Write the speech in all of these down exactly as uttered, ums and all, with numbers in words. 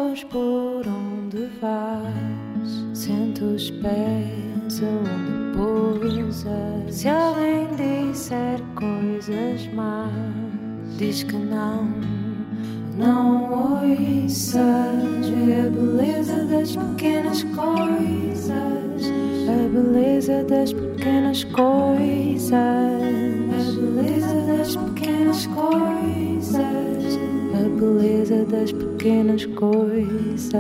luz por onde vais, sente os pés onde pousas. Se alguém disser coisas más, diz que não, não ouças. Vê a beleza das pequenas coisas, a beleza das pequenas coisas, a beleza das pequenas coisas, a beleza das pequenas coisas.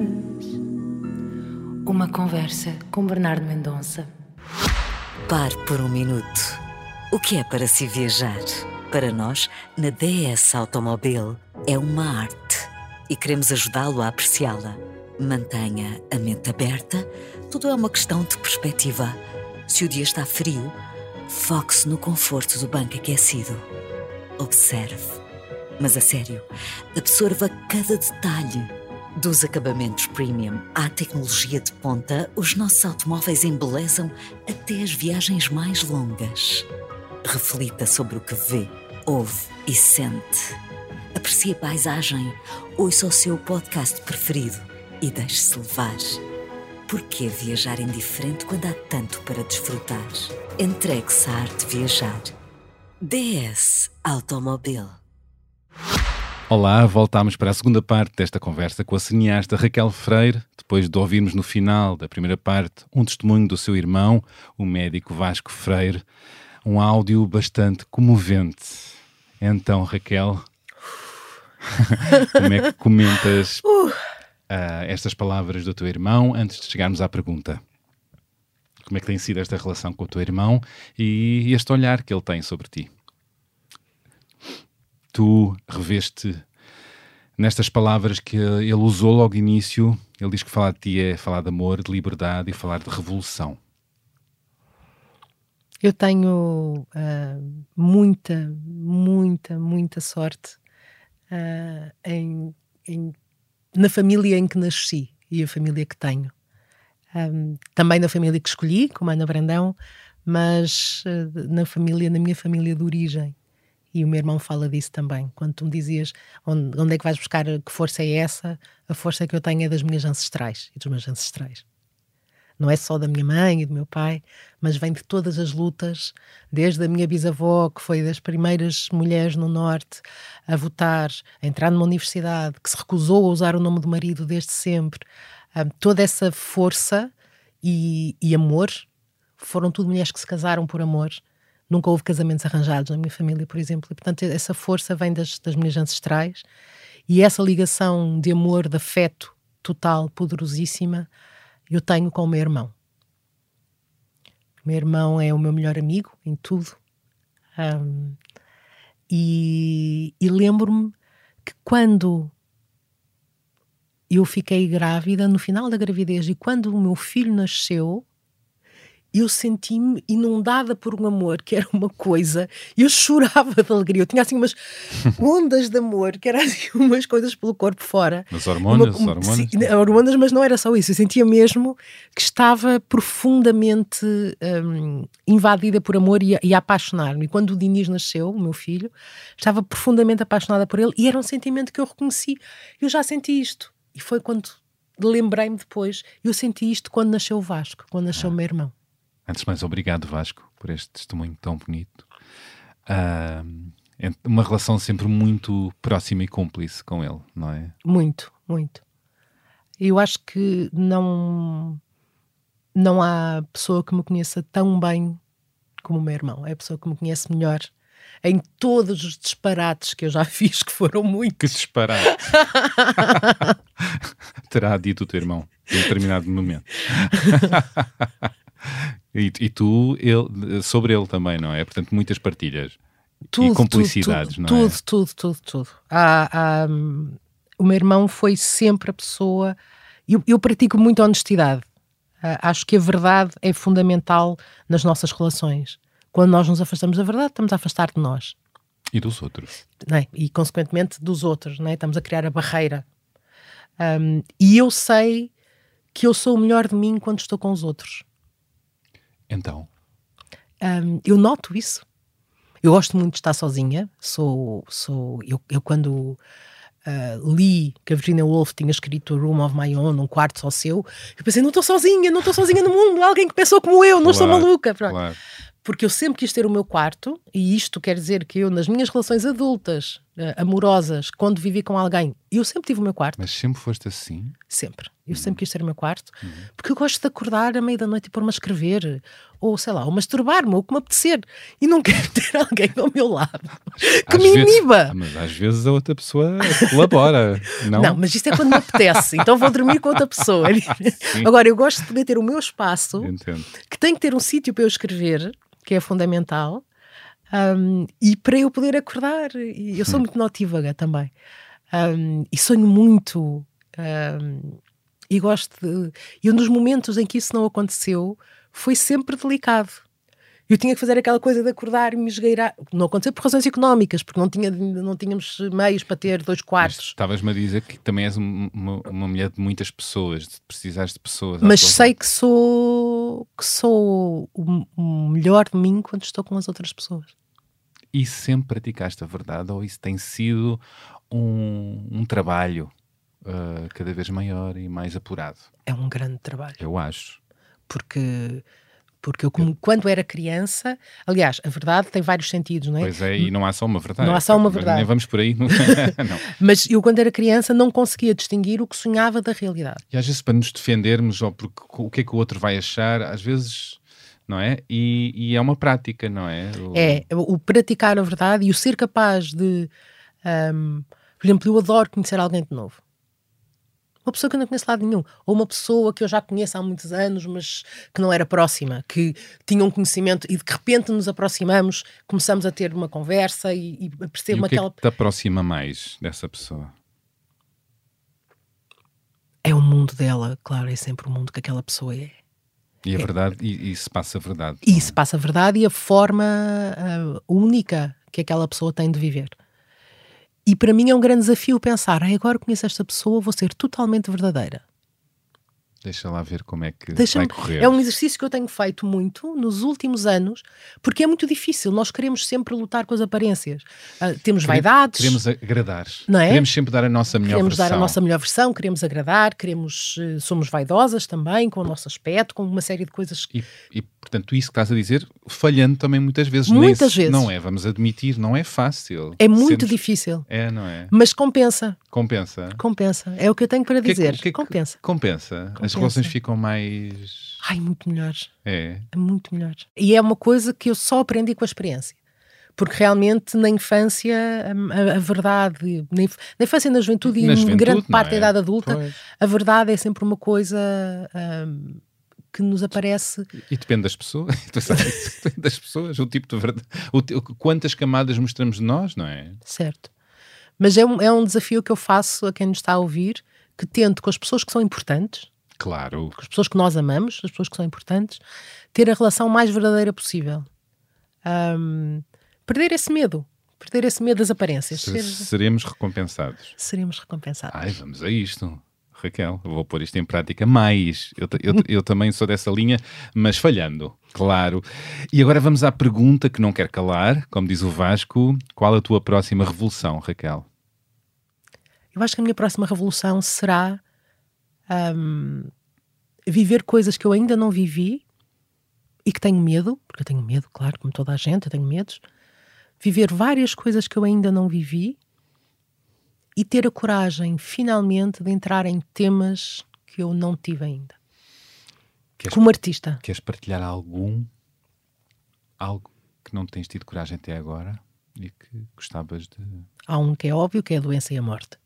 Uma conversa com Bernardo Mendonça. Pare por um minuto. O que é para se viajar? Para nós, na D S Automobil, é uma arte e queremos ajudá-lo a apreciá-la. Mantenha a mente aberta, tudo é uma questão de perspectiva. Se o dia está frio, foque-se no conforto do banco aquecido. Observe, mas a sério, absorva cada detalhe. Dos acabamentos premium à tecnologia de ponta, os nossos automóveis embelezam até as viagens mais longas. Reflita sobre o que vê, ouve e sente. Aprecie a paisagem, ouça o seu podcast preferido e deixe-se levar. Porquê viajar indiferente quando há tanto para desfrutar? Entregue-se à arte de viajar. D S Automobil. Olá, voltámos para a segunda parte desta conversa com a cineasta Raquel Freire, depois de ouvirmos no final da primeira parte um testemunho do seu irmão, o médico Vasco Freire, um áudio bastante comovente. Então, Raquel, como é que comentas uh, estas palavras do teu irmão antes de chegarmos à pergunta? Como é que tem sido esta relação com o teu irmão e este olhar que ele tem sobre ti? Tu reveste nestas palavras que ele usou logo no início. Ele diz que falar de ti é falar de amor, de liberdade e falar de revolução. Eu tenho uh, muita, muita, muita sorte uh, em, em, na família em que nasci e a família que tenho. Um, também na família que escolhi, como Ana Brandão, mas uh, na família, na minha família de origem. E o meu irmão fala disso também. Quando tu me dizias onde, onde é que vais buscar, que força é essa, a força que eu tenho é das minhas ancestrais e dos meus ancestrais. Não é só da minha mãe e do meu pai, mas vem de todas as lutas, desde a minha bisavó, que foi das primeiras mulheres no Norte a votar, a entrar numa universidade, que se recusou a usar o nome do marido desde sempre. Um, toda essa força e, e amor, foram tudo mulheres que se casaram por amor. Nunca houve casamentos arranjados na minha família, por exemplo. E, portanto, essa força vem das, das minhas ancestrais. E essa ligação de amor, de afeto total, poderosíssima, eu tenho com o meu irmão. O meu irmão é o meu melhor amigo em tudo. Um, e, e lembro-me que quando eu fiquei grávida, no final da gravidez, e quando o meu filho nasceu, eu senti-me inundada por um amor que era uma coisa, eu chorava de alegria, eu tinha assim umas ondas de amor, que eram assim umas coisas pelo corpo fora. As hormonas, uma, hormonas. Sim, hormonas, mas não era só isso, eu sentia mesmo que estava profundamente um, invadida por amor e a, e a apaixonar-me. E quando o Dinis nasceu, o meu filho, estava profundamente apaixonada por ele e era um sentimento que eu reconheci. Eu já senti isto. E foi quando lembrei-me depois, eu senti isto quando nasceu o Vasco, quando nasceu o meu irmão. Antes de mais, obrigado, Vasco, por este testemunho tão bonito. Uh, é uma relação sempre muito próxima e cúmplice com ele, não é? Muito, muito. Eu acho que não, não há pessoa que me conheça tão bem como o meu irmão. É a pessoa que me conhece melhor em todos os disparates que eu já fiz, que foram muitos. Que disparate! Terá dito o teu irmão em determinado momento. E, e tu, ele, sobre ele também, não é? Portanto, muitas partilhas tudo, e cumplicidades, tudo, não tudo, é? Tudo, tudo, tudo, tudo. Há, há, o meu irmão foi sempre a pessoa... Eu, eu pratico muita honestidade. Uh, acho que a verdade é fundamental nas nossas relações. Quando nós nos afastamos da verdade, estamos a afastar de nós. E dos outros. Não é? E, consequentemente, dos outros. Não é? Estamos a criar a barreira. Um, e eu sei que eu sou o melhor de mim quando estou com os outros. Então? Um, eu noto isso. Eu gosto muito de estar sozinha. Sou, sou, eu, eu quando uh, li que a Virginia Woolf tinha escrito A Room of My Own, um quarto só seu, eu pensei, não estou sozinha, não estou sozinha no mundo, há alguém que pensou como eu, não Claro, estou maluca. Pronto. Claro. Porque eu sempre quis ter o meu quarto, e isto quer dizer que eu, nas minhas relações adultas, uh, amorosas, quando vivi com alguém, eu sempre tive o meu quarto. Mas sempre foste assim? Sempre. Eu Uhum. sempre quis ter o meu quarto, Uhum. porque eu gosto de acordar à meia da noite e pôr-me a escrever, ou sei lá, ou masturbar-me, ou o que me apetecer. E não quero ter alguém ao meu lado que Às me vezes- iniba. Mas às vezes a outra pessoa colabora, não? Não, mas isto é quando me apetece, então vou dormir com outra pessoa. Sim. Agora, eu gosto de poder ter o meu espaço, Entendo. que tem que ter um sítio para eu escrever, que é fundamental, um, e para eu poder acordar. E eu sou muito notívaga também. Um, e sonho muito. Um, e gosto de... E um dos momentos em que isso não aconteceu foi sempre delicado. Eu tinha que fazer aquela coisa de acordar e me esgueirar. Não aconteceu por razões económicas, porque não, tinha, não tínhamos meios para ter dois Mas quartos. estavas-me a dizer que também és um- uma, uma mulher de muitas pessoas, de precisares de pessoas. à Mas tua sei volta. que sou, que sou o, o melhor de mim quando estou com as outras pessoas. E sempre praticaste a verdade, ou isso tem sido um, um trabalho uh, cada vez maior e mais apurado? É um grande trabalho. Eu acho. Porque, porque eu, como, quando era criança, aliás, a verdade tem vários sentidos, não é? Pois é, e não há só uma verdade. Não há só uma Mas verdade. Nem vamos por aí. Não. Não. Mas eu, quando era criança, não conseguia distinguir o que sonhava da realidade. E às vezes para nos defendermos, ou porque o que é que o outro vai achar, às vezes, não é? E, e é uma prática, não é? O- É o, o praticar a verdade e o ser capaz de... ahm, por exemplo, eu adoro conhecer alguém de novo. Uma pessoa que eu não conheço de lado nenhum. Ou uma pessoa que eu já conheço há muitos anos, mas que não era próxima, que tinha um conhecimento e de repente nos aproximamos, começamos a ter uma conversa e, e E percebo o que é aquela... que te aproxima mais dessa pessoa? É o mundo dela, claro, é sempre o mundo que aquela pessoa é. E a verdade, e, e se passa a verdade. E não é? isso passa a verdade e a forma ah, única que aquela pessoa tem de viver. E para mim é um grande desafio pensar, "Ai, agora conheço esta pessoa, vou ser totalmente verdadeira." Deixa lá ver como é que Deixa-me- vai correr. É um exercício que eu tenho feito muito nos últimos anos, porque é muito difícil. Nós queremos sempre lutar com as aparências. Ah, temos Quere- vaidades, Queremos agradar. Não é? Queremos sempre dar a nossa melhor queremos versão. dar a nossa melhor versão, queremos agradar, queremos, eh, somos vaidosas também com o nosso aspecto, com uma série de coisas. E, e, portanto, isso que estás a dizer, falhando também muitas vezes. Muitas Nem se- vezes. Não é, vamos admitir, não é fácil. É muito Sentes- difícil, É, não é? mas compensa, Compensa. compensa. É o que eu tenho para O que é que- dizer. o que é que- Compensa. Compensa. As Compensa. relações ficam mais... Ai, muito melhores. É. É muito melhor. E é uma coisa que eu só aprendi com a experiência. Porque realmente na infância, a, a- a verdade, na, inf- na infância e na juventude, Na e em juventude, grande não parte da é? idade adulta, Pois. a verdade é sempre uma coisa hum, que nos aparece. E depende das pessoas. Tu sabes, depende das pessoas. O tipo de verdade. O, ti- o- quantas camadas mostramos de nós, não é? Certo. Mas é um, é um desafio que eu faço a quem nos está a ouvir, que tento com as pessoas que são importantes, Claro. com as pessoas que nós amamos, as pessoas que são importantes, ter a relação mais verdadeira possível. Hum, perder esse medo. Perder esse medo das aparências. Se- Ser- seremos recompensados. seremos recompensados. Ai, vamos a isto. Raquel, eu vou pôr isto em prática mais. Eu, ta- eu, eu também sou dessa linha, mas falhando, claro. E agora vamos à pergunta que não quer calar, como diz o Vasco. Qual a tua próxima revolução, Raquel? Eu acho que a minha próxima revolução será hum, viver coisas que eu ainda não vivi e que tenho medo, porque eu tenho medo, claro, como toda a gente, eu tenho medos. Viver várias coisas que eu ainda não vivi e ter a coragem, finalmente, de entrar em temas que eu não tive ainda. Queres, Como artista. queres partilhar algum, algo que não tens tido coragem até agora e que gostavas de... Há um que é óbvio, que é a doença e a morte.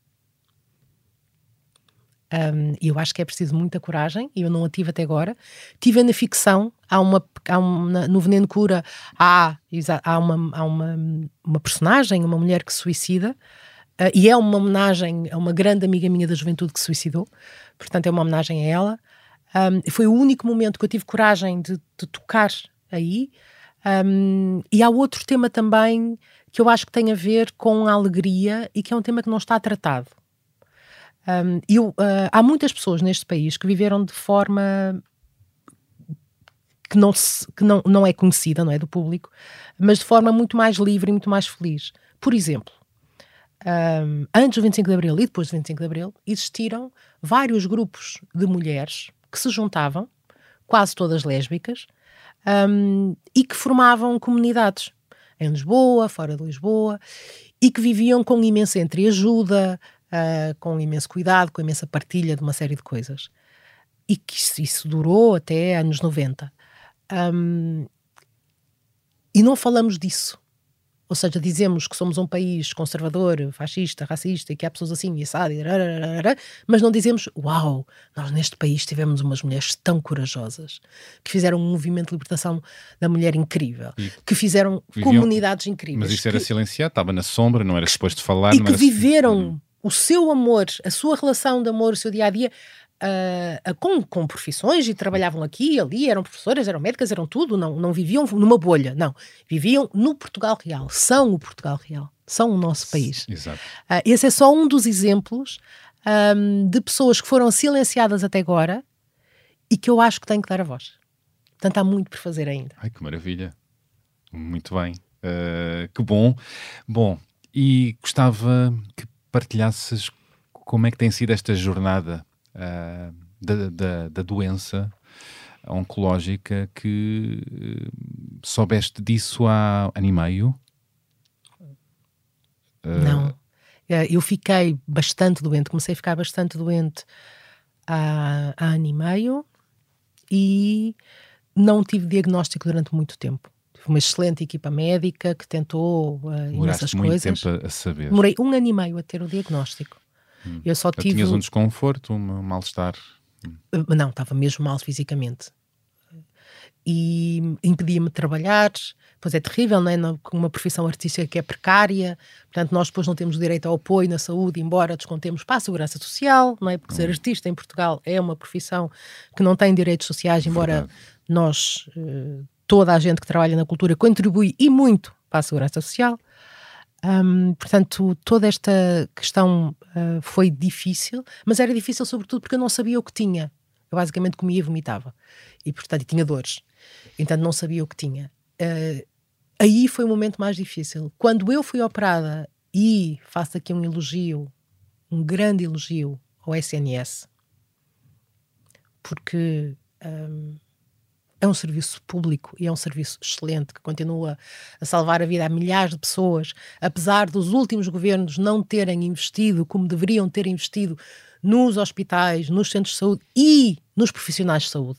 Um, e eu acho que é preciso muita coragem, e eu não a tive até agora. Tive na ficção, há uma, há uma no Veneno Cura, há, exa- há, uma, há uma, uma personagem, uma mulher que se suicida, uh, e é uma homenagem a uma grande amiga minha da juventude que se suicidou, portanto é uma homenagem a ela. Um, foi o único momento que eu tive coragem de, de tocar aí. Um, e há outro tema também que eu acho que tem a ver com a alegria e que é um tema que não está tratado. Um, eu, uh, há muitas pessoas neste país que viveram de forma que, não, se, que não, não é conhecida, não é do público, mas de forma muito mais livre e muito mais feliz. Por exemplo, um, antes do vinte e cinco de Abril e depois do vinte e cinco de Abril, existiram vários grupos de mulheres que se juntavam, quase todas lésbicas, um, e que formavam comunidades em Lisboa, fora de Lisboa, e que viviam com imensa entreajuda, uh, com imenso cuidado, com imensa partilha de uma série de coisas. E que isso, isso durou até anos noventa. Um, e não falamos disso. Ou seja, dizemos que somos um país conservador, fascista, racista, e que há pessoas assim, e assado, mas não dizemos, uau, nós neste país tivemos umas mulheres tão corajosas, que fizeram um movimento de libertação da mulher incrível, e que fizeram viviam, comunidades incríveis. Mas isso que, era silenciado, estava na sombra, não era suposto falar. E não que era... viveram hum. o seu amor, a sua relação de amor, o seu dia-a-dia, Uh, uh, com, com profissões, e trabalhavam aqui e ali, eram professoras, eram médicas, eram tudo, não, não viviam numa bolha, não, viviam no Portugal real, são o Portugal real, são o nosso país. Exato. Uh, esse é só um dos exemplos um, de pessoas que foram silenciadas até agora e que eu acho que têm que dar a voz. Portanto, há muito por fazer ainda. Ai, que maravilha, muito bem, uh, que bom. Bom, e gostava que partilhasses como é que tem sido esta jornada Uh, da, da, da doença oncológica, que uh, soubeste disso há ano e meio? Uh... Não, eu fiquei bastante doente, comecei a ficar bastante doente há, há ano e meio e não tive diagnóstico durante muito tempo. Tive uma excelente equipa médica que tentou uh, imensas muito coisas. Tempo a, a saber. Demorei um ano e meio a ter o diagnóstico. Hum. Eu só tive... Tinhas um desconforto, um mal-estar? Hum. Não, estava mesmo mal fisicamente. E impedia-me de trabalhar. Pois é terrível, não é? Com uma profissão artística que é precária. Portanto, nós depois não temos direito ao apoio na saúde, embora descontemos para a segurança social, não é? Porque hum. ser artista em Portugal é uma profissão que não tem direitos sociais, embora Verdade. nós, toda a gente que trabalha na cultura, contribui e muito para a segurança social. Um, portanto, toda esta questão uh, foi difícil, mas era difícil sobretudo porque eu não sabia o que tinha. Eu basicamente comia e vomitava e, portanto, e tinha dores, então não sabia o que tinha. Uh, aí foi o momento mais difícil. Quando eu fui operada, e faço aqui um elogio, um grande elogio ao S N S, porque um, é um serviço público e é um serviço excelente que continua a salvar a vida a milhares de pessoas, apesar dos últimos governos não terem investido como deveriam ter investido nos hospitais, nos centros de saúde e nos profissionais de saúde.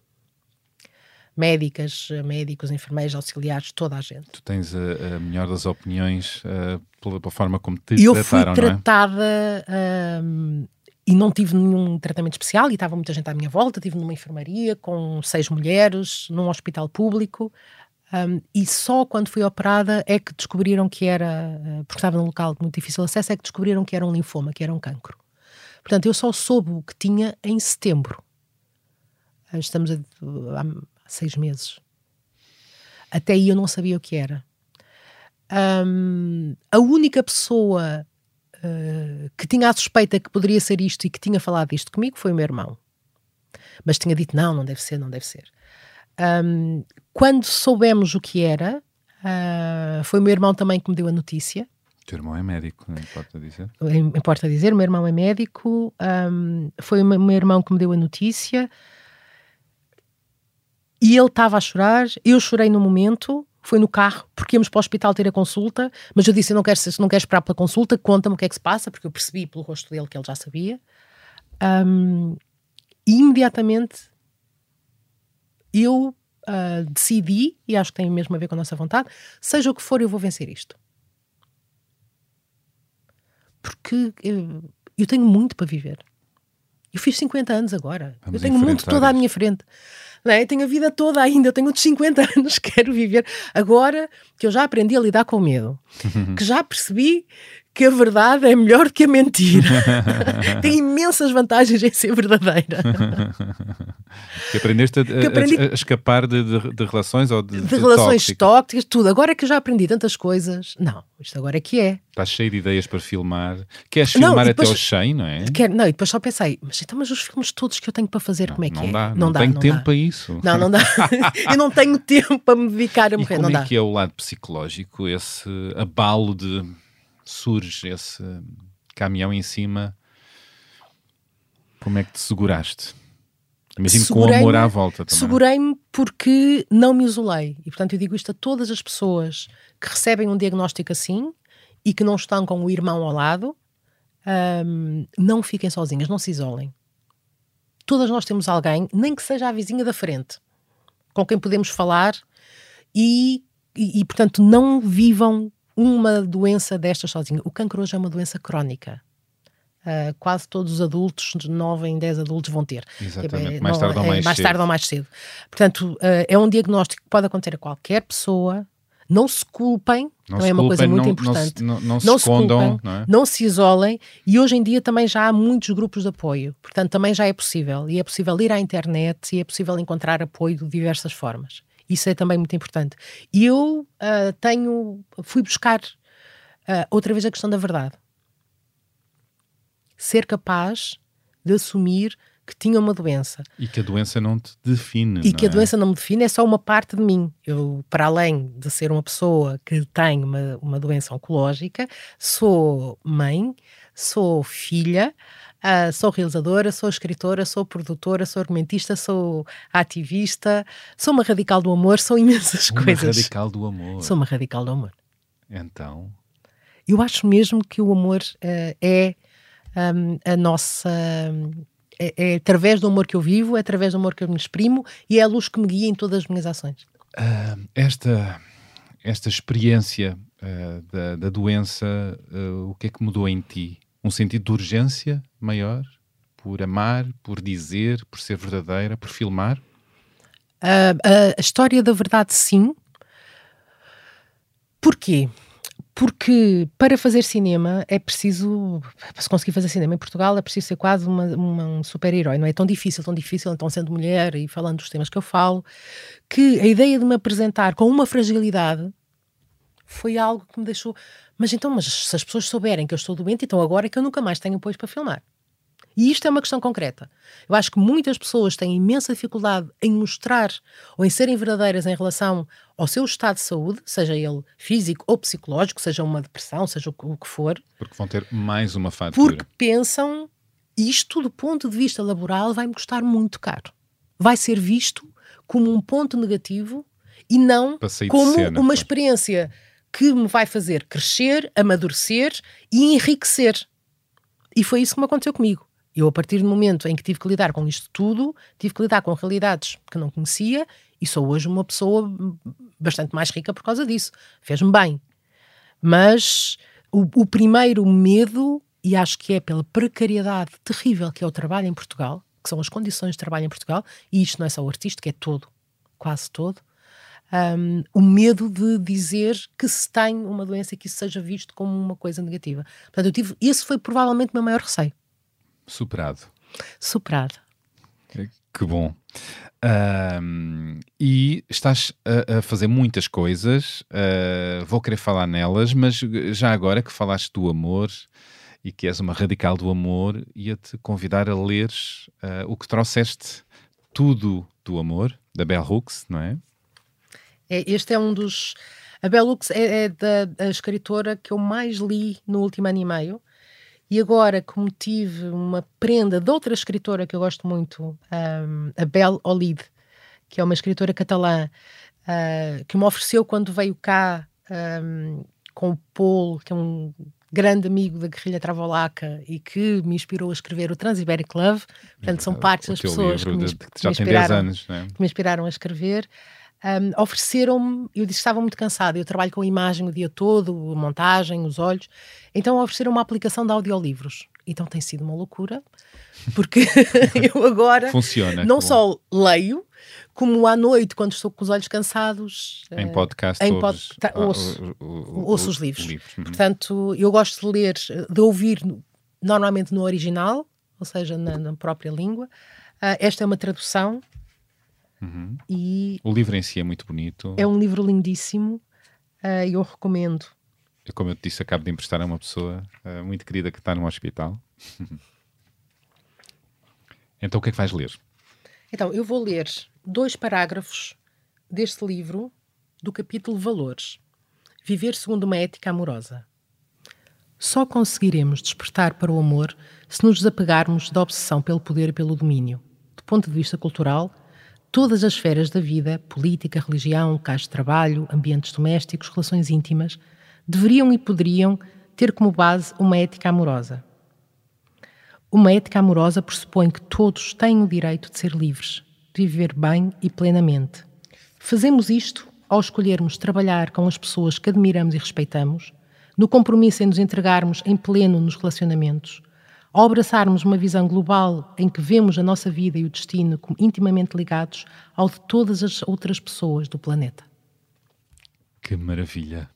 Médicas, médicos, enfermeiros, auxiliares, toda a gente. Tu tens a, a melhor das opiniões uh, pela, pela forma como te eu trataram, fui tratada... não é? Um, E não tive nenhum tratamento especial, e estava muita gente à minha volta. Estive numa enfermaria com seis mulheres, num hospital público, um, e só quando fui operada é que descobriram que era, porque estava num local de muito difícil acesso, é que descobriram que era um linfoma, que era um cancro. Portanto, eu só soube o que tinha em setembro. Estamos a, há seis meses. Até aí eu não sabia o que era. Um, a única pessoa... Uh, que tinha a suspeita que poderia ser isto e que tinha falado isto comigo foi o meu irmão, mas tinha dito não, não deve ser, não deve ser. Um, quando soubemos o que era, uh, foi o meu irmão também que me deu a notícia. O teu irmão é médico, não importa dizer? Importa dizer, o meu irmão é médico, um, foi o meu irmão que me deu a notícia e ele estava a chorar, eu chorei no momento. Foi no carro, porque íamos para o hospital ter a consulta, mas eu disse, eu não quero, se não quero esperar pela consulta, conta-me o que é que se passa, porque eu percebi pelo rosto dele que ele já sabia. Um, e imediatamente eu uh, decidi, e acho que tem mesmo a ver com a nossa vontade, seja o que for, eu vou vencer isto. Porque eu, eu tenho muito para viver. Eu fiz cinquenta anos agora. Vamos eu tenho muito toda à minha frente. Não é? Eu tenho a vida toda ainda, eu tenho outros cinquenta anos, quero viver. Agora que eu já aprendi a lidar com o medo, que já percebi que a verdade é melhor que a mentira. Tem imensas vantagens em ser verdadeira. Que aprendeste a, que aprendi... a, a escapar de, de, de relações ou de, de, de relações tóxicas. tóxicas, tudo. Agora que eu já aprendi tantas coisas, não, isto agora é que é. Estás cheio de ideias para filmar. Queres filmar não, depois, até ao cheio, não é? Quero, não, e depois só pensei, mas então, mas os filmes todos que eu tenho para fazer, não, como é que não é? Dá, não, não dá, tenho não tempo dá. para isso. Não, não dá. Eu não tenho tempo para me dedicar a morrer, e como não é dá. que é o lado psicológico, esse abalo de surge esse caminhão em cima, como é que te seguraste? Imagino com o amor à volta também. Segurei-me porque não me isolei. E, portanto, eu digo isto a todas as pessoas que recebem um diagnóstico assim e que não estão com o irmão ao lado. Um, não fiquem sozinhas, não se isolem. Todas nós temos alguém, nem que seja a vizinha da frente, com quem podemos falar e, e, e portanto, não vivam uma doença destas sozinha. O cancro hoje é uma doença crónica. Uh, quase todos os adultos, de nove em dez adultos vão ter. Exatamente, é, mais, não, tarde, ou mais, é, mais cedo. tarde ou mais cedo. Portanto, uh, é um diagnóstico que pode acontecer a qualquer pessoa. Não se culpem, não também se é uma culpem, coisa muito não, importante. Não, não, não se não escondam, se culpem, não, é? Não se isolem, e hoje em dia também já há muitos grupos de apoio. Portanto, também já é possível. E é possível ir à internet e é possível encontrar apoio de diversas formas. Isso é também muito importante. E eu uh, tenho, fui buscar uh, outra vez a questão da verdade. Ser capaz de assumir que tinha uma doença. E que a doença não te define. E não que é? a doença não me define, é só uma parte de mim. Eu, para além de ser uma pessoa que tem uma, uma doença oncológica, sou mãe, sou filha, uh, sou realizadora, sou escritora, sou produtora, sou argumentista, sou ativista, sou uma radical do amor, sou imensas uma coisas. Uma radical do amor. Sou uma radical do amor. Então? Eu acho mesmo que o amor uh, é um, a nossa... É, é através do amor que eu vivo, é através do amor que eu me exprimo e é a luz que me guia em todas as minhas ações. Uh, esta, esta experiência uh, da, da doença, uh, o que é que mudou em ti? Um sentido de urgência maior? Por amar, por dizer, por ser verdadeira, por filmar? Uh, a, a história da verdade, sim. Porquê? Porque para fazer cinema é preciso, para se conseguir fazer cinema em Portugal é preciso ser quase uma, uma, um super-herói, não é tão difícil, tão difícil, então sendo mulher e falando dos temas que eu falo, que a ideia de me apresentar com uma fragilidade foi algo que me deixou, mas então, mas se as pessoas souberem que eu estou doente, então agora é que eu nunca mais tenho apoio para filmar. E isto é uma questão concreta. Eu acho que muitas pessoas têm imensa dificuldade em mostrar ou em serem verdadeiras em relação ao seu estado de saúde, seja ele físico ou psicológico, seja uma depressão, seja o que for. Porque vão ter mais uma fatura. Porque pensam, isto do ponto de vista laboral vai-me custar muito caro. Vai ser visto como um ponto negativo e não como cena, uma pô. experiência que me vai fazer crescer, amadurecer e enriquecer. E foi isso que me aconteceu comigo. Eu, a partir do momento em que tive que lidar com isto tudo, tive que lidar com realidades que não conhecia e sou hoje uma pessoa bastante mais rica por causa disso. Fez-me bem. Mas o, o primeiro medo, e acho que é pela precariedade terrível que é o trabalho em Portugal, que são as condições de trabalho em Portugal, e isto não é só o artístico, é todo, quase todo, um, o medo de dizer que se tem uma doença e que isso seja visto como uma coisa negativa. Portanto, eu tive, esse foi provavelmente o meu maior receio. Superado. Superado. Que bom. Um, e estás a, a fazer muitas coisas, uh, vou querer falar nelas, mas já agora que falaste do amor e que és uma radical do amor, ia-te convidar a leres uh, o que trouxeste, Tudo do Amor, da Bell Hooks, não é? é este é um dos... A Bell Hooks é, é da, da escritora que eu mais li no último ano e meio. E agora, como tive uma prenda de outra escritora que eu gosto muito, um, a Bel Olid, que é uma escritora catalã, uh, que me ofereceu quando veio cá um, com o Paul, que é um grande amigo da guerrilha travolaca e que me inspirou a escrever o Transiberic Love. Portanto, são partes das pessoas que me, de, que já me tem dez anos, né? que me inspiraram a escrever. Um, ofereceram-me, eu disse que estava muito cansada, eu trabalho com a imagem o dia todo, a montagem, os olhos, então ofereceram uma aplicação de audiolivros. Então tem sido uma loucura, porque eu agora Funciona, não como... só leio, como à noite, quando estou com os olhos cansados, em podcast, em ouves, pod... ouço, uh, uh, uh, ouço os livros. livros. Uhum. Portanto, eu gosto de ler, de ouvir normalmente no original, ou seja, na, na própria língua. Uh, esta é uma tradução. Uhum. E o livro em si é muito bonito. É um livro lindíssimo e uh, eu recomendo. Eu, como eu te disse, acabo de emprestar a uma pessoa uh, muito querida que está num hospital. Então o que é que vais ler? Então, eu vou ler dois parágrafos deste livro do capítulo Valores. Viver segundo uma ética amorosa. Só conseguiremos despertar para o amor se nos desapegarmos da obsessão pelo poder e pelo domínio. Do ponto de vista cultural, todas as esferas da vida, política, religião, locais de trabalho, ambientes domésticos, relações íntimas, deveriam e poderiam ter como base uma ética amorosa. Uma ética amorosa pressupõe que todos têm o direito de ser livres, de viver bem e plenamente. Fazemos isto ao escolhermos trabalhar com as pessoas que admiramos e respeitamos, no compromisso em nos entregarmos em pleno nos relacionamentos, ao abraçarmos uma visão global em que vemos a nossa vida e o destino como intimamente ligados ao de todas as outras pessoas do planeta. Que maravilha!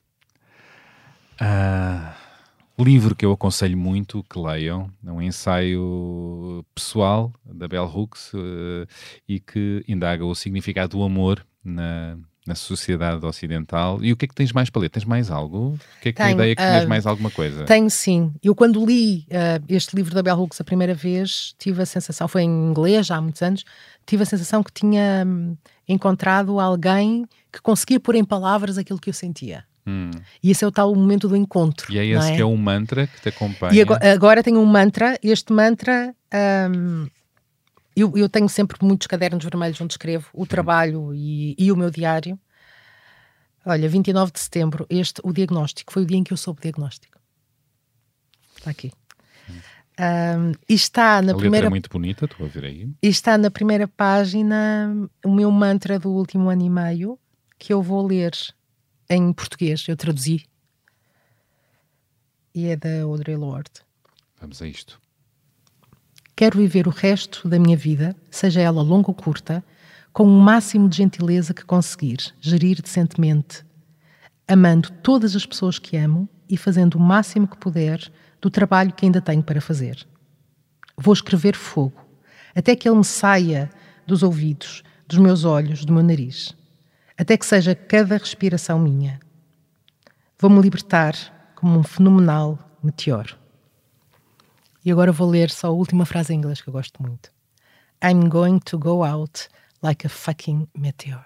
Ah, livro que eu aconselho muito que leiam, é um ensaio pessoal da Bell Hooks uh, e que indaga o significado do amor na, na sociedade ocidental. E o que é que tens mais para ler? Tens mais algo? O que é que a ideia é que tinhas uh, mais alguma coisa? Tenho sim. Eu quando li uh, este livro da Bell Hooks a primeira vez, tive a sensação, foi em inglês já há muitos anos, tive a sensação que tinha um, encontrado alguém que conseguia pôr em palavras aquilo que eu sentia. Hum. E esse é o tal momento do encontro. E é esse é? que é um mantra que te acompanha. E agora, agora tenho um mantra. Este mantra, um, eu, eu tenho sempre muitos cadernos vermelhos onde escrevo o trabalho e, e o meu diário. Olha, vinte e nove de setembro, este, o diagnóstico, foi o dia em que eu soube o diagnóstico. Está aqui. Um, e está na a primeira... letra é muito bonita, estou a ver aí. E está na primeira página o meu mantra do último ano e meio, que eu vou ler em português, eu traduzi. E é da Audre Lorde. Vamos a isto. Quero viver o resto da minha vida, seja ela longa ou curta, com o máximo de gentileza que conseguir, gerir decentemente, amando todas as pessoas que amo e fazendo o máximo que puder do trabalho que ainda tenho para fazer. Vou escrever fogo, até que ele me saia dos ouvidos, dos meus olhos, do meu nariz. Até que seja cada respiração minha. Vou-me libertar como um fenomenal meteoro. E agora vou ler só a última frase em inglês que eu gosto muito. I'm going to go out like a fucking meteor.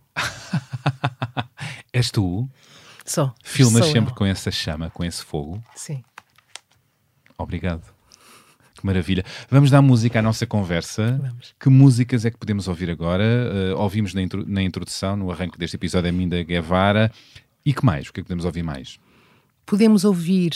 És tu? Sou. Filmas Sou sempre eu. com essa chama, com esse fogo? Sim. Obrigado. Que maravilha. Vamos dar música à nossa conversa. Vamos. Que músicas é que podemos ouvir agora? Uh, ouvimos na, intro, na introdução, no arranque deste episódio, a Minda Guevara. E que mais? O que é que podemos ouvir mais? Podemos ouvir...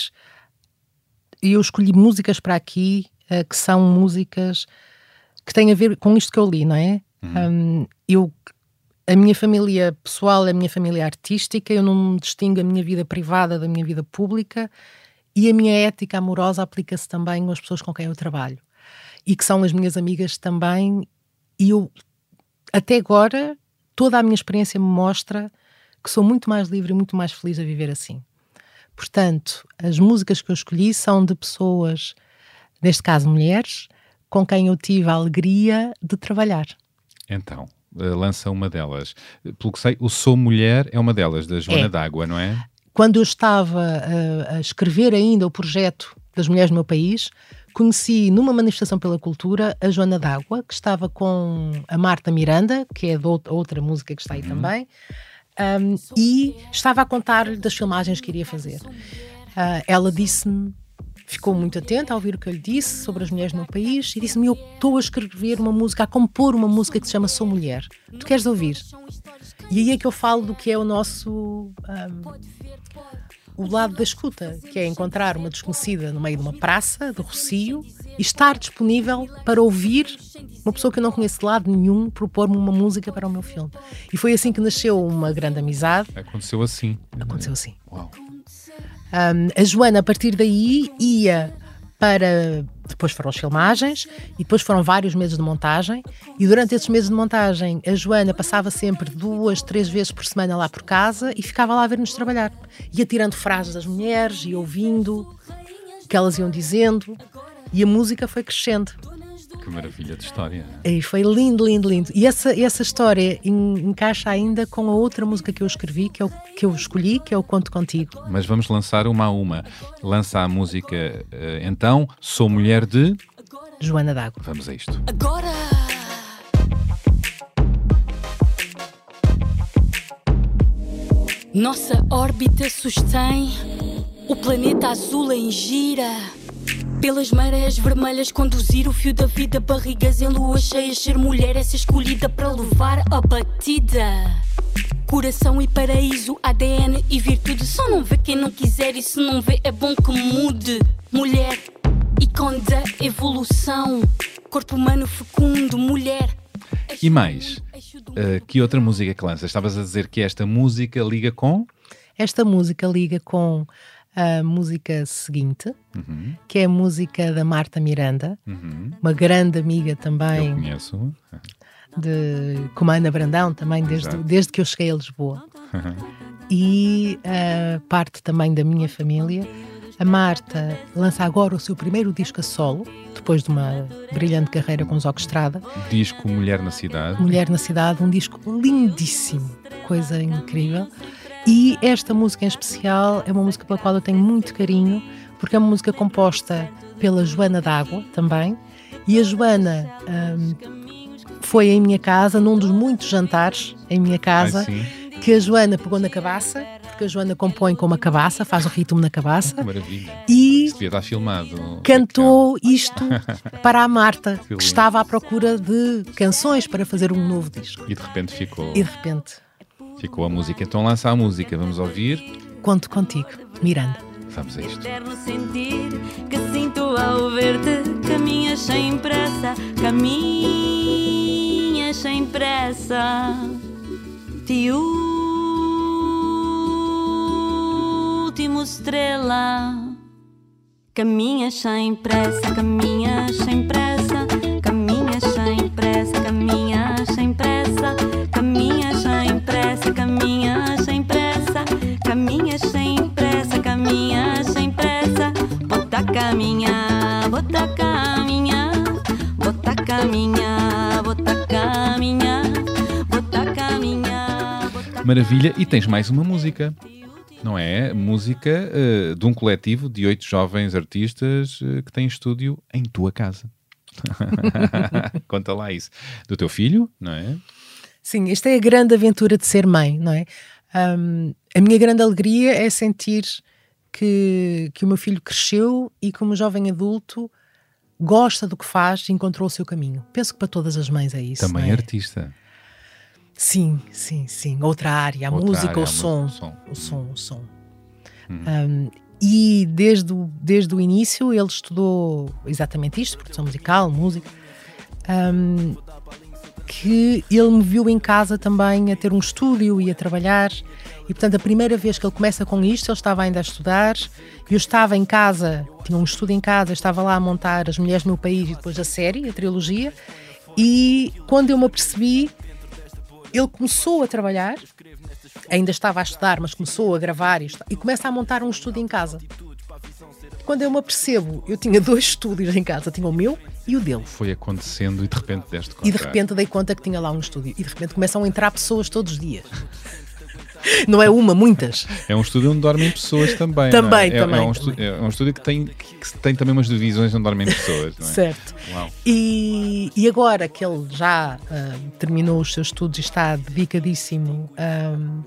Eu escolhi músicas para aqui uh, que são músicas que têm a ver com isto que eu li, não é? Uhum. Um, eu, a minha família pessoal é a minha família artística, eu não distingo a minha vida privada da minha vida pública. E a minha ética amorosa aplica-se também às pessoas com quem eu trabalho. E que são as minhas amigas também. E eu, até agora, toda a minha experiência me mostra que sou muito mais livre e muito mais feliz a viver assim. Portanto, as músicas que eu escolhi são de pessoas, neste caso mulheres, com quem eu tive a alegria de trabalhar. Então, lança uma delas. Pelo que sei, o Sou Mulher é uma delas, da Joana é. D'Água, não é? Quando eu estava a, a escrever ainda o projeto das Mulheres do Meu País, conheci numa manifestação pela cultura a Joana D'Água, que estava com a Marta Miranda, que é de outra música que está aí uhum. também, um, e estava a contar-lhe das filmagens que iria fazer. Uh, ela disse-me, ficou muito atenta a ouvir o que eu lhe disse sobre as mulheres do meu país e disse-me, eu estou a escrever uma música, a compor uma música que se chama Sou Mulher. Tu queres ouvir? E aí é que eu falo do que é o nosso... Um, o lado da escuta, que é encontrar uma desconhecida no meio de uma praça, do Rocio, e estar disponível para ouvir uma pessoa que eu não conheço de lado nenhum propor-me uma música para o meu filme. E foi assim que nasceu uma grande amizade. Aconteceu assim. Aconteceu assim. Uau. Um, a Joana, a partir daí, ia para... Depois foram as filmagens e depois foram vários meses de montagem e durante esses meses de montagem a Joana passava sempre duas, três vezes por semana lá por casa e ficava lá a ver-nos trabalhar. Ia tirando frases das mulheres e ouvindo o que elas iam dizendo e a música foi crescendo. Que maravilha de história. E foi lindo, lindo, lindo. E essa, essa história en, encaixa ainda com a outra música que eu escrevi, que, é o, que eu escolhi, que é o Conto Contigo. Mas vamos lançar uma a uma. Lança a música, então, Sou Mulher de... Joana D'Água. Vamos a isto. Agora! Nossa órbita sustém O planeta azul em gira, pelas marés vermelhas conduzir o fio da vida. Barrigas em lua cheia, ser mulher é ser escolhida para levar a batida. Coração e paraíso, A D N e virtude. Só não vê quem não quiser, e se não vê é bom que mude. Mulher, ícone da evolução, corpo humano fecundo, mulher. E mais, uh, que outra música que lanças? Estavas a dizer que esta música liga com... Esta música liga com a música seguinte, Uhum. que é a música da Marta Miranda, Uhum. uma grande amiga Eu também, conheço. de, como a Ana Brandão, também desde, Exato. desde que eu cheguei a Lisboa. E uh, parte também da minha família. A Marta lança agora o seu primeiro disco a solo, depois de uma brilhante carreira com os Estrada. Disco Mulher na Cidade. Mulher na Cidade, um disco lindíssimo, coisa incrível. E esta música em especial é uma música pela qual eu tenho muito carinho, porque é uma música composta pela Joana D'Água também. E a Joana hum, foi em minha casa, num dos muitos jantares em minha casa, Ai, sim. que a Joana pegou na cabaça, porque a Joana compõe com uma cabaça, faz o ritmo na cabaça, Maravilha. e Isso devia estar filmado. cantou isto para a Marta, Que que lindo. estava à procura de canções para fazer um novo disco. E de repente ficou, E de repente, ficou a música. Então lança a música. Vamos ouvir. conto contigo, Miranda. Vamos a isto. Eterno sentir que sinto ao ver-te. Caminhas sem pressa, caminhas sem pressa. Ti último estrela. Caminhas sem pressa, caminhas sem pressa. Caminhas sem pressa, caminhas sem pressa. Caminhas sem pressa, caminhas sem pressa. Caminhas sem pressa, caminhas sem pressa. Bota a caminhar, bota a caminhar. Bota a caminhar, bota a caminhar. Bota a caminhar, bota a Maravilha. E tens mais uma música, não é? Música uh, de um coletivo de oito jovens artistas uh, que têm estúdio em tua casa. Conta lá isso. Do teu filho, não é? Sim, esta é a grande aventura de ser mãe, não é? Um, a minha grande alegria é sentir que, que o meu filho cresceu e como jovem adulto gosta do que faz e encontrou o seu caminho. Penso que para todas as mães é isso. Também não é? artista. Sim, sim, sim. Outra área, a Outra música, área, o, a som, música, o o som. som, o som. Um, e desde o, desde o início ele estudou exatamente isto, produção musical, música, um, que ele me viu em casa também a ter um estúdio e a trabalhar. E portanto a primeira vez que ele começa com isto, ele estava ainda a estudar, eu estava em casa, tinha um estúdio em casa, eu estava lá a montar As Mulheres do Meu País e depois a série, a trilogia, e quando eu me apercebi, ele começou a trabalhar, ainda estava a estudar, mas começou a gravar e, e começa a montar um estúdio em casa. Quando eu me apercebo, eu tinha dois estúdios em casa, tinha o meu e o dele. Foi acontecendo e de repente deste conta. E de repente dei conta que tinha lá um estúdio. E de repente começam a entrar pessoas todos os dias. Não é uma, muitas. É um estúdio onde dormem pessoas também. Também, não é? também, É, é, um também. estúdio, é um estúdio que tem, que tem também umas divisões onde dormem pessoas. Não é? Certo. Uau. E, e agora que ele já ah, terminou os seus estudos e está dedicadíssimo ah,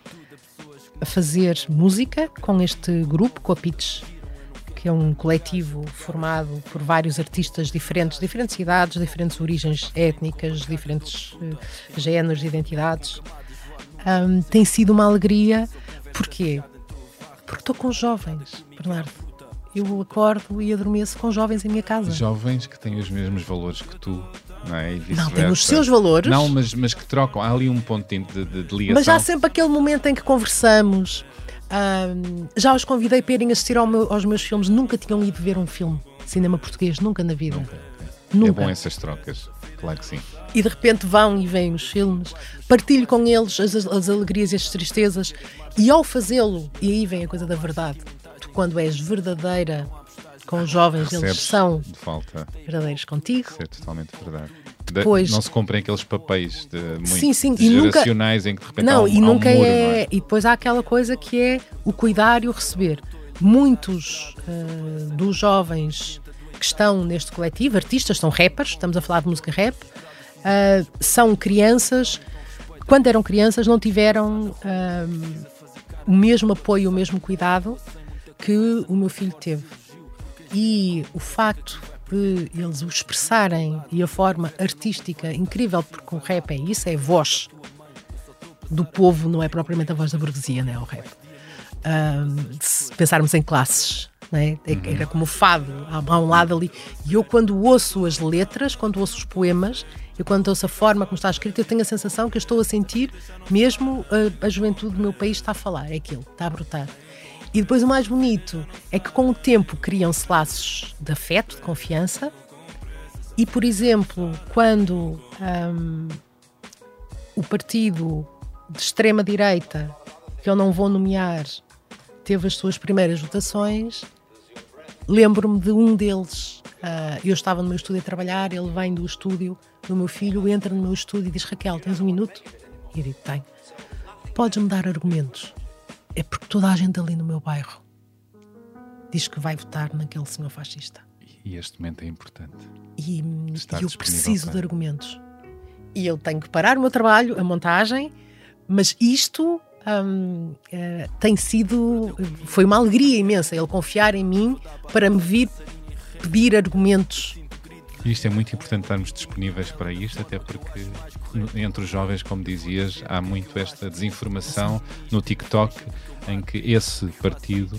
a fazer música com este grupo, com a Pitch, que é um coletivo formado por vários artistas diferentes, diferentes idades, diferentes origens étnicas, diferentes uh, géneros e identidades. Um, tem sido uma alegria. Porquê? Porque estou com jovens, Bernardo. Eu acordo e adormeço com jovens em minha casa. Jovens que têm os mesmos valores que tu, não é? E Não, vice-versa. têm os seus valores. Não, mas, mas que trocam. Há ali um pontinho de, de, de ligação. Mas há sempre aquele momento em que conversamos. Um, já os convidei para irem assistir ao meu, aos meus filmes. Nunca tinham ido ver um filme de cinema português, nunca na vida. Nunca. Nunca. É bom essas trocas, claro que sim. E de repente vão e veem os filmes, partilho com eles as, as alegrias e as tristezas, e ao fazê-lo, e aí vem a coisa da verdade, tu quando és verdadeira com os jovens, eles Recebes são de falta. verdadeiros contigo. Isso é totalmente verdade. De- Depois- não se cumprem aqueles papéis de muito Sim, sim, e nunca- geracionais em que de repente há Não, um, e há um nunca muro, é... não é? E depois há aquela coisa que é o cuidar e o receber. Muitos uh, dos jovens que estão neste coletivo, artistas, são rappers, estamos a falar de música rap, uh, são crianças, quando eram crianças não tiveram uh, o mesmo apoio, o mesmo cuidado que o meu filho teve. E o facto de eles o expressarem e a forma artística incrível, porque o rap é isso, é voz do povo, não é propriamente a voz da burguesia, não é o rap. Um, se pensarmos em classes, não é? Era como o fado, há um lado ali. E eu, quando ouço as letras, quando ouço os poemas, eu quando ouço a forma como está escrito, eu tenho a sensação que eu estou a sentir mesmo a, a juventude do meu país está a falar, é aquilo, está a brotar. E depois o mais bonito é que com o tempo criam-se laços de afeto, de confiança. E, por exemplo, quando um, o partido de extrema-direita, que eu não vou nomear, teve as suas primeiras votações, lembro-me de um deles. Uh, eu estava no meu estúdio a trabalhar, ele vem do estúdio do meu filho, entra no meu estúdio e diz: Raquel, tens um minuto? E eu digo: tenho. Podes-me dar argumentos? É porque toda a gente ali no meu bairro diz que vai votar naquele senhor fascista. E este momento é importante. E, e eu preciso de argumentos. E eu tenho que parar o meu trabalho, a montagem, mas isto hum, é, tem sido... Foi uma alegria imensa ele confiar em mim para me vir pedir argumentos. E isto é muito importante estarmos disponíveis para isto, até porque entre os jovens, como dizias, há muito esta desinformação no TikTok, em que esse partido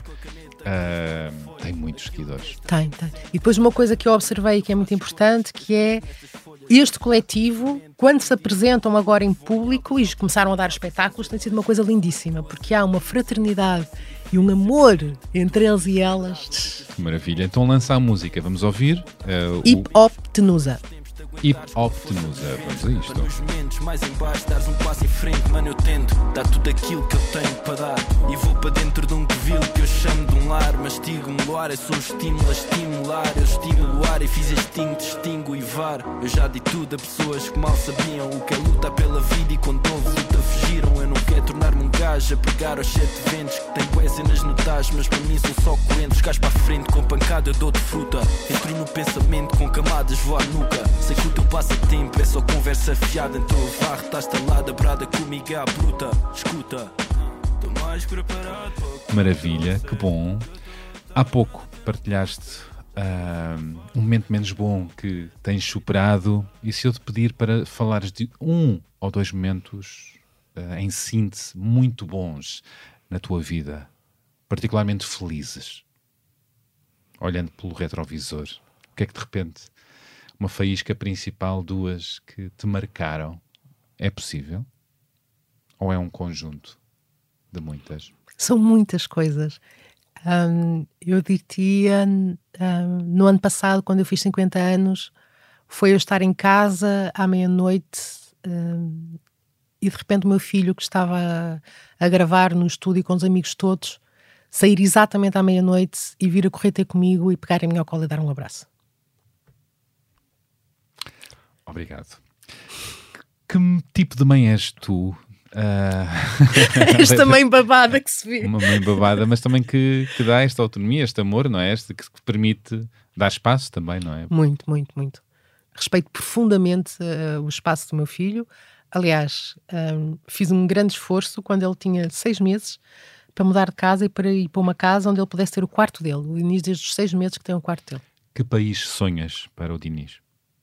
uh, tem muitos seguidores. Tem, tem. E depois uma coisa que eu observei que é muito importante, que é este coletivo, quando se apresentam agora em público e começaram a dar espetáculos, tem sido uma coisa lindíssima, porque há uma fraternidade e um amor entre eles e elas. Que maravilha. Então lança a música, vamos ouvir uh, Hip Hop Tenusa. Hip Hop Tenusa, vamos a isto. Nos momentos mais em baixo, dares um passo em frente, mano, eu tento dar tudo aquilo que eu tenho para dar. E vou para dentro de um covil que eu chamo de um lar. Mastigo-me o ar, eu sou o estímulo a estimular. Eu estimulo o ar e fiz extinto, distingo e var. Eu já di tudo a pessoas que mal sabiam o que é lutar pela vida, e quando houve luta fugiram. Eu não quero tornar-me um gajo a pegar aos sete ventos, que tem bué cenas no tacho, mas para mim são só coentros. Gás para a frente com pancada eu dou-te fruta. Entro no pensamento com camadas, vou à nuca. Sei que o teu passatempo é só conversa fiada, então eu varro, estás talada, brada comigo à bruta. Escuta, estou mais preparado para... Maravilha, que bom. Há pouco partilhaste uh, um momento menos bom que tens superado, e se eu te pedir para falares de um ou dois momentos uh, em síntese muito bons na tua vida, particularmente felizes, olhando pelo retrovisor, o que é que de repente, uma faísca principal, duas que te marcaram, é possível? Ou é um conjunto de muitas? São muitas coisas. Um, eu diria, um, no ano passado, quando eu fiz cinquenta anos, foi eu estar em casa à meia-noite um, e de repente o meu filho, que estava a, a gravar no estúdio com os amigos todos, sair exatamente à meia-noite e vir a correr ter comigo e pegar em mim ao colo e dar um abraço. Obrigado. Que tipo de mãe és tu? Uh... Esta mãe babada que se vê. Uma mãe babada, mas também que, que dá esta autonomia, este amor, não é? Este que permite dar espaço também, não é? Muito, muito, muito. Respeito profundamente uh, o espaço do meu filho. Aliás, um, fiz um grande esforço quando ele tinha seis meses para mudar de casa e para ir para uma casa onde ele pudesse ter o quarto dele. O Diniz, desde os seis meses que tem o quarto dele. Que país sonhas para o Diniz?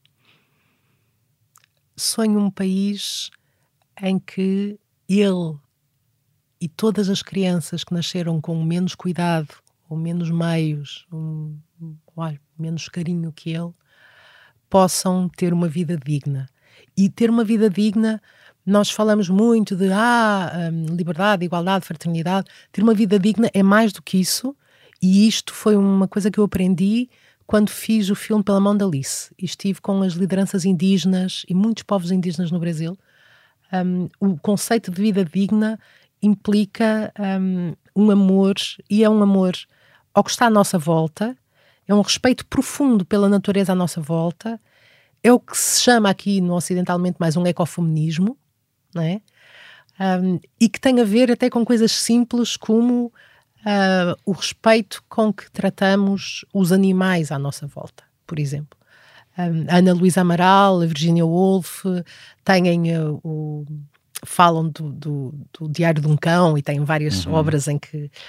Sonho um país em que ele e todas as crianças que nasceram com menos cuidado ou menos meios, um, um, olha, menos carinho que ele, possam ter uma vida digna. E ter uma vida digna, nós falamos muito de ah, um, liberdade, igualdade, fraternidade. Ter uma vida digna é mais do que isso, e isto foi uma coisa que eu aprendi quando fiz o filme Pela Mão da Alice. E estive com as lideranças indígenas e muitos povos indígenas no Brasil. Um, o conceito de vida digna implica um, um amor, e é um amor ao que está à nossa volta, é um respeito profundo pela natureza à nossa volta, é o que se chama aqui no ocidentalmente mais um ecofeminismo, não é? Um, e que tem a ver até com coisas simples como uh, o respeito com que tratamos os animais à nossa volta, por exemplo. Um, a Ana Luísa Amaral, a Virginia Woolf têm uh, o, falam do, do, do Diário de um Cão, e têm várias uhum. obras em que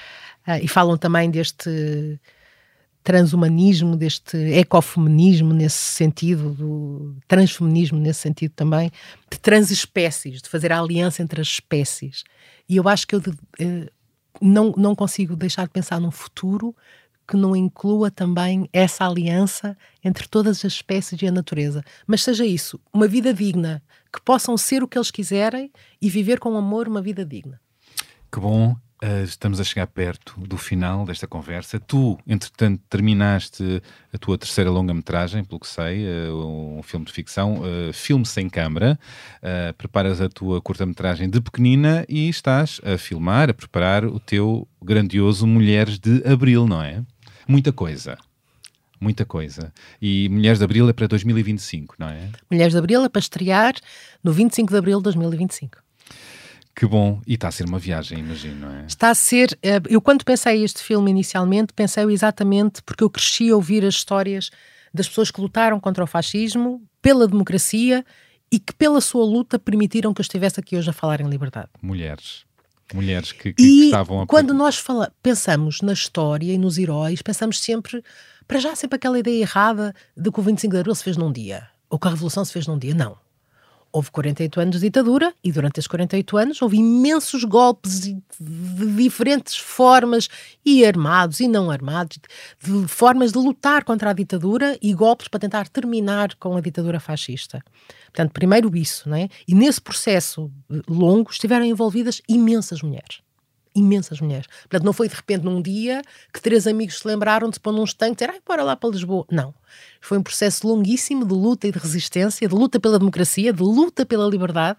Uh, e falam também deste transhumanismo, deste ecofeminismo nesse sentido, do transfeminismo nesse sentido também, de transespécies, de fazer a aliança entre as espécies. E eu acho que eu de, uh, não, não consigo deixar de pensar num futuro que não inclua também essa aliança entre todas as espécies e a natureza. Mas seja isso, uma vida digna, que possam ser o que eles quiserem e viver com amor uma vida digna. Que bom. Uh, estamos a chegar perto do final desta conversa. Tu, entretanto, terminaste a tua terceira longa-metragem, pelo que sei, uh, um filme de ficção, uh, Filme Sem Câmara. Uh, preparas a tua curta-metragem de pequenina e estás a filmar, a preparar o teu grandioso Mulheres de Abril, não é? Muita coisa. Muita coisa. E Mulheres de Abril é para dois mil e vinte e cinco, não é? Mulheres de Abril é para estrear no vinte e cinco de abril de dois mil e vinte e cinco. Que bom. E está a ser uma viagem, imagino, não é? Está a ser... Eu, quando pensei este filme inicialmente, pensei exatamente porque eu cresci a ouvir as histórias das pessoas que lutaram contra o fascismo, pela democracia e que pela sua luta permitiram que eu estivesse aqui hoje a falar em liberdade. Mulheres. Mulheres que, que, e que estavam a... quando nós fala, pensamos na história e nos heróis, pensamos sempre, para já sempre aquela ideia errada de que o vinte e cinco de abril se fez num dia, ou que a Revolução se fez num dia. Não. Houve quarenta e oito anos de ditadura e durante esses quarenta e oito anos houve imensos golpes de diferentes formas, e armados e não armados, de formas de lutar contra a ditadura e golpes para tentar terminar com a ditadura fascista. Portanto, primeiro isso, não é? E nesse processo longo estiveram envolvidas imensas mulheres. Imensas mulheres. Portanto, não foi de repente num dia que três amigos se lembraram de se pôr num estanque e dizer, ai, bora lá para Lisboa. Não. Foi um processo longuíssimo de luta e de resistência, de luta pela democracia, de luta pela liberdade,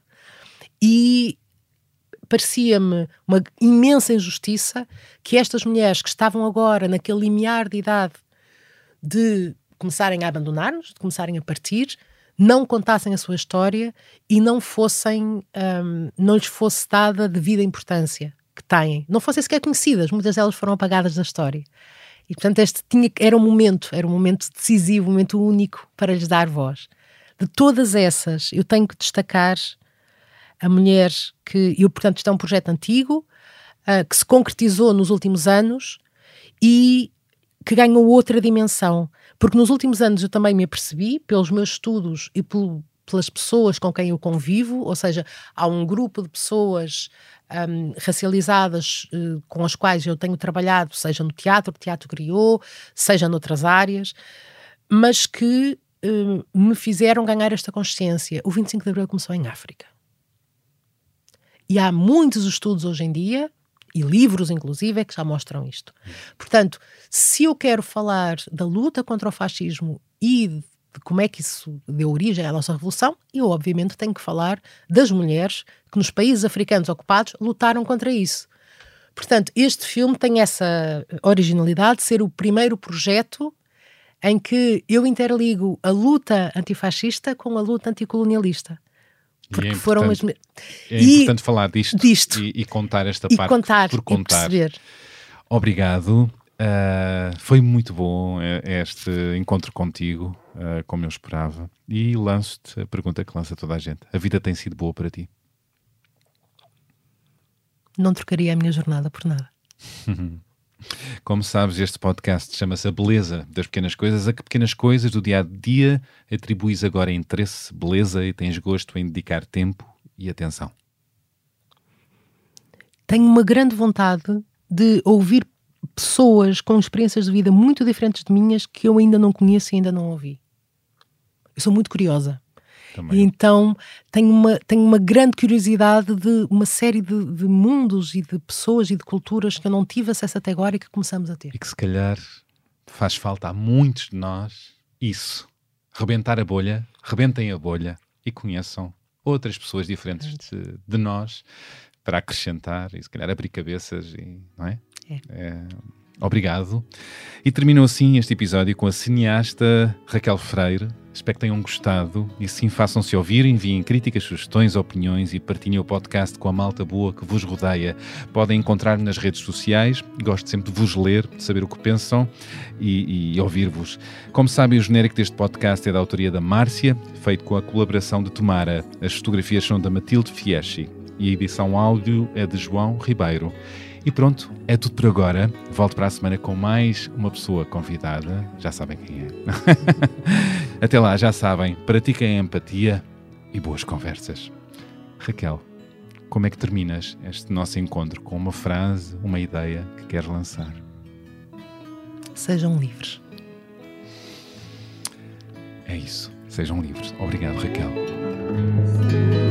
e parecia-me uma imensa injustiça que estas mulheres que estavam agora naquele limiar de idade de começarem a abandonar-nos, de começarem a partir, não contassem a sua história e não fossem, hum, não lhes fosse dada devida importância que têm, não fossem sequer conhecidas, muitas delas foram apagadas da história. E portanto este tinha, era um momento, era um momento decisivo, um momento único para lhes dar voz. De todas essas, eu tenho que destacar a mulher que, eu, portanto, isto é um projeto antigo, uh, que se concretizou nos últimos anos e que ganhou outra dimensão, porque nos últimos anos eu também me apercebi, pelos meus estudos e pelo, pelas pessoas com quem eu convivo, ou seja, há um grupo de pessoas Um, racializadas uh, com as quais eu tenho trabalhado, seja no teatro, o teatro criou, seja noutras áreas, mas que uh, me fizeram ganhar esta consciência. O vinte e cinco de abril começou em África. E há muitos estudos hoje em dia, e livros inclusive, que já mostram isto. Portanto, se eu quero falar da luta contra o fascismo e de como é que isso deu origem à nossa revolução, eu obviamente tenho que falar das mulheres que nos países africanos ocupados lutaram contra isso. Portanto, este filme tem essa originalidade de ser o primeiro projeto em que eu interligo a luta antifascista com a luta anticolonialista. Porque e é foram as... É importante e, falar disto, disto e, e contar esta e parte contar, por contar. E perceber. Obrigado. Uh, foi muito bom este encontro contigo, uh, como eu esperava. E lanço-te a pergunta que lança toda a gente. A vida tem sido boa para ti? Não trocaria a minha jornada por nada. Como sabes, este podcast chama-se A Beleza das Pequenas Coisas. A que pequenas coisas do dia a dia atribuis agora interesse, beleza e tens gosto em dedicar tempo e atenção? Tenho uma grande vontade de ouvir pessoas com experiências de vida muito diferentes de minhas que eu ainda não conheço e ainda não ouvi. Eu sou muito curiosa. Também. E então tenho uma, tenho uma grande curiosidade de uma série de, de mundos e de pessoas e de culturas que eu não tive acesso até agora e que começamos a ter. E que se calhar faz falta a muitos de nós isso. Rebentar a bolha, rebentem a bolha e conheçam outras pessoas diferentes de, de nós para acrescentar e se calhar abrir cabeças, e, não é? É. É, obrigado. E terminou assim este episódio com a cineasta Raquel Freire. Espero que tenham gostado e sim, façam-se ouvir, enviem críticas, sugestões, opiniões e partilhem o podcast com a malta boa que vos rodeia. Podem encontrar-me nas redes sociais, gosto sempre de vos ler, de saber o que pensam e, e ouvir-vos. Como sabem, o genérico deste podcast é da autoria da Márcia, feito com a colaboração de Tomara. As fotografias são da Matilde Fieschi e a edição áudio é de João Ribeiro. E pronto, é tudo por agora. Volto para a semana com mais uma pessoa convidada. Já sabem quem é. Até lá, já sabem, pratiquem a empatia e boas conversas. Raquel, como é que terminas este nosso encontro? Com uma frase, uma ideia que queres lançar? Sejam livres. É isso, sejam livres. Obrigado, Raquel.